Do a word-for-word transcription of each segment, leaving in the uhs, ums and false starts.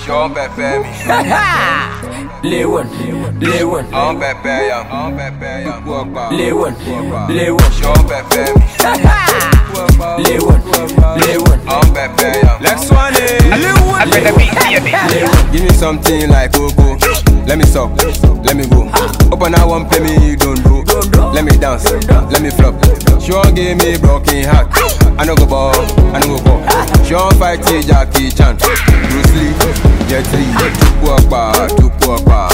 Sean Pepe mi. Lewin, Lewin, On Pepe ya, on Pepe ya. Lewin, Lewin, Sean Pepe mi. Lewin, Lewin, On Pepe ya. Next one is I better be here. Give me something like cocoa. Let me suck, let me go. Open that one, pay me, don't do. Let me dance, let me flop. Sean give me broken heart. I no go ball, I no go ball. Sean fight Jackie Chan, Bruce Lee, Jet Li, Chukwuakpa, Chukwuakpa,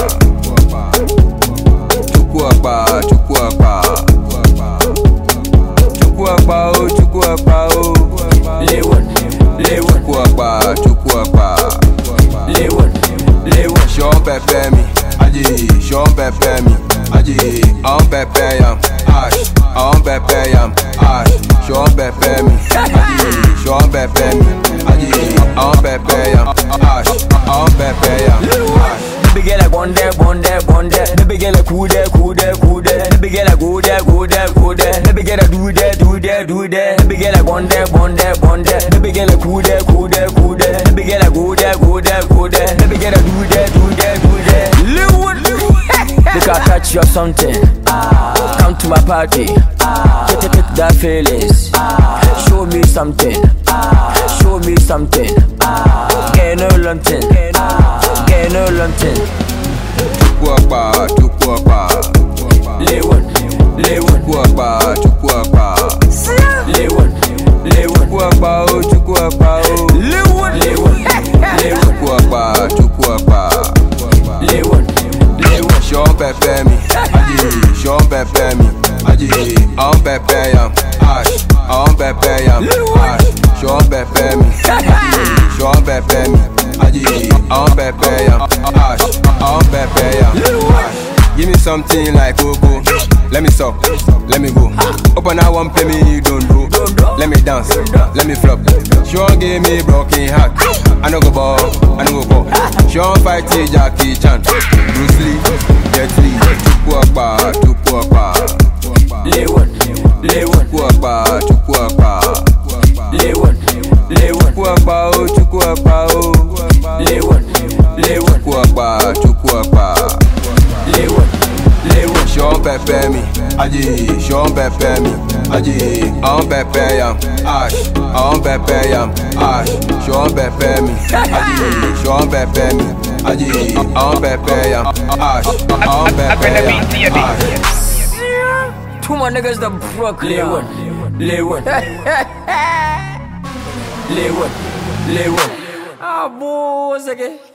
Chukwuakpa, Chukwuakpa, Chukwuakpa, oh, Chukwuakpa, oh. Lewin, Lewin, Chukwuakpa, Chukwuakpa, Lewin, Lewin, Sean Pepe mi, aji, Sean Pepe mi, aji, on Pepe yam, ash, on Pepe yam, ash, Sean Pepe mi, aji, Sean Pepe mi, aji, on Pepe yam, ash, on Pepe yam, ash. Baby girl, I want that, want that, want that. Baby girl, I cool that, cool that, cool that. Baby girl, I go there, go there, go there. Baby girl, I do that, do that, do that. Baby girl, I want that, want that, want that. Baby girl, I cool that, cool that, cool that. Baby girl, I go there, go there, go there. Baby girl, I do that, do that, do that. Look, I catch you or something. Come to my party. Take, take that feelings. Show me something. Show me something. Get no luncheon. Get no luncheon. Chukwuakpa, Chukwuakpa, Lewin, Lewin, Chukwuakpa, Chukwuakpa, Lewin, Lewin, Chukwuakpa, oh, Chukwuakpa, oh. Lewin, Lewin, Lewin, Chukwuakpa, Chukwuakpa, Lewin, Lewin, Sean Pepe mi, aji, Sean Pepe mi, aji, on Pepe yam, ash, on Pepe yam, ash, Sean Pepe mi, aji, Sean Pepe mi, aji, on Pepe yam, ash, on Pepe yam, ash. Give me something like cocoa. Let me suck, let me go. Open that one, pay me, don't do. Let me dance, let me flop. Sean give me broken heart. I no go ball, I no go ball. Sean fight Jackie Chan, Bruce Lee, Jet Li, Chukwuakpa, Chukwuakpa, Lewin, Lewin, Chukwuakpa, Chukwuakpa, Lewin, Lewin, Chukwuakpa, oh, Chukwuakpa, oh. Lewin, Lewin, Chukwuakpa, Chukwuakpa, Lewin, Lewin, Sean Pepe mi, aji, Sean Pepe mi, aji, on Pepe yam, ash, on Pepe yam, ash, Sean Pepe mi, aji, Sean Pepe mi, aji, on Pepe yam, ash, on Pepe yam, ash. two more niggas the Brooklyn. Lewin, Lewin, Lewin, Lewin. Ah, boy, what's again?